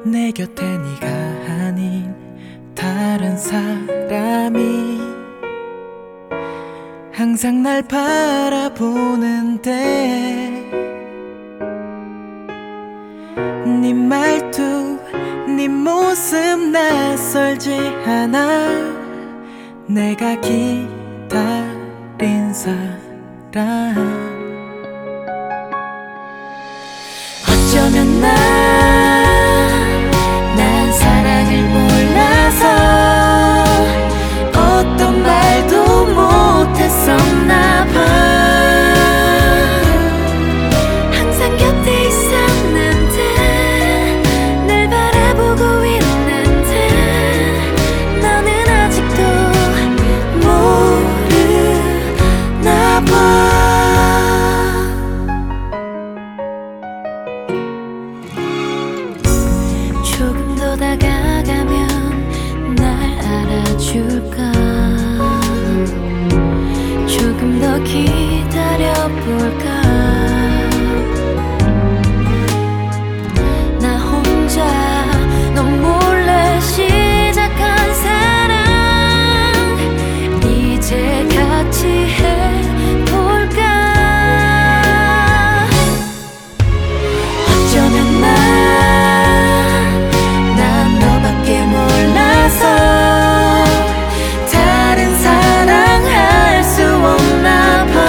내 곁에 네가 아닌 다른 사람이 항상 날 바라보는데 네 말투 네 모습 낯설지 않아. 내가 기다린 사람 어쩌면 난 사랑을 몰라서 어떤 말도 못했었나 봐. 항상 곁에 있었는데 날 바라보고 있는데 너는 아직도 모르나 봐. 조금 더 다가가면 날 알아줄까. 조금 더 기다려볼까. 나 혼자 너 몰래 시작한 사랑 이제 같이 해볼까. 어쩌면 난 너밖에 몰라서 다른 사랑할 수 없나 봐.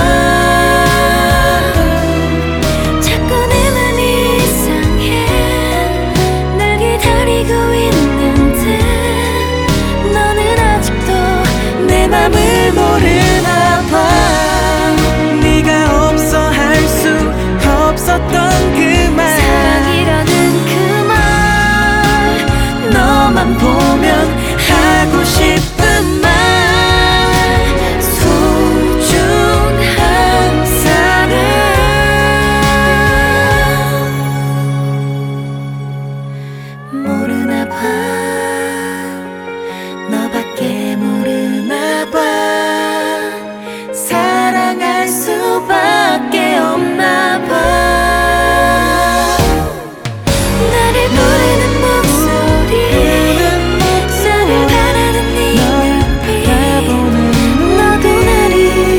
자꾸 내 맘이 이상해. 날 기다리고 있는데 너는 아직도 내 맘을 모르나 봐. 네가 없어 할 수 없었던 그 말 사랑이라는 그 말 너만 보면 하고 싶은 말 소중한 사랑 모르나 봐. 너밖에 모르나 봐. 사랑할 수밖에 없나 봐. 나를 부르는 목소리 나를 바라는 네 눈빛 너도 나를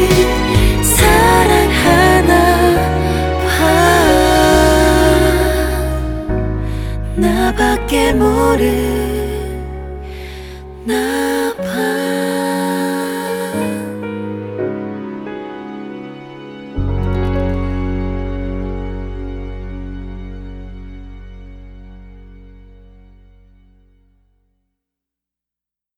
사랑하나 봐. 나밖에 모르